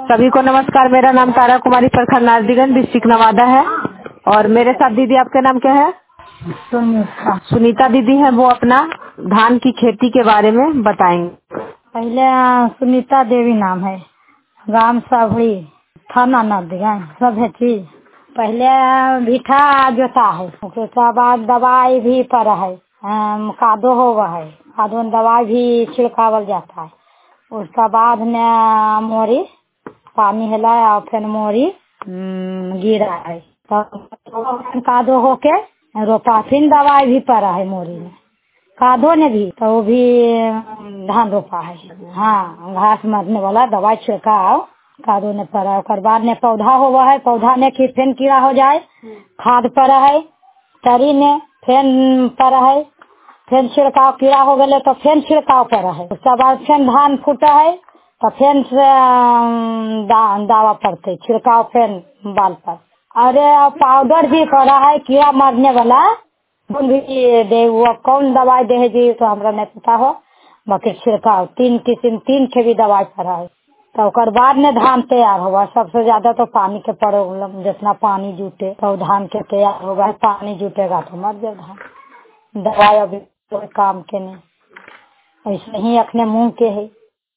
सभी को नमस्कार। मेरा नाम तारा कुमारी, प्रखंड नारदीगंज, डिस्ट्रिक्ट नवादा है। और मेरे साथ दीदी, आपका नाम क्या है? सुनीता। सुनीता दीदी है। वो अपना धान की खेती के बारे में बताएंगे। पहले सुनीता देवी नाम है, गांव सावड़ी, थाना नारदीगंज, सब है चीज। पहले भीठा जोता है, उसके बाद दवाई भी पड़ा है, कादो होगा है, कादो में दवाई भी छिड़कावल जाता है। उसका बाद में मोरी पानी हिला और फिर मोरी गिरा है, तो कादो होके रोपा, फिर दवाई भी पड़ा है मोरी में, कादो ने भी, तो वो भी धान रोपा है। हाँ, घास मारने वाला दवाई छिड़काव कादो ने पड़ा। और बाद में पौधा हुआ है, पौधा ने फिर कीड़ा हो जाए, खाद पड़ा है, तरी ने फिर पड़ा है, फिर छिड़काव, कीड़ा हो गए तो फिर छिड़काव पड़ा है। उसके बाद फिर धान फूटा है तो फिर से दावा पड़ते छिड़काव, फिर बाल पर। अरे पाउडर भी पड़ा है कीड़ा मारने वाला, कौन भी दे, वो कौन दवाई दे जी तो हमरा नहीं पता हो, बाकी छिड़काव 3 किस्म 3 के भी दवाई पड़ा है। तो ओकर बाद में धान तैयार होगा। सबसे ज्यादा तो पानी के प्रॉब्लम, जितना पानी जुटे तो धान के तैयार होगा, पानी जुटेगा तो मर जाए धान। दवाई अभी कोई काम के नहीं, ऐसे ही अपने मुंह के है।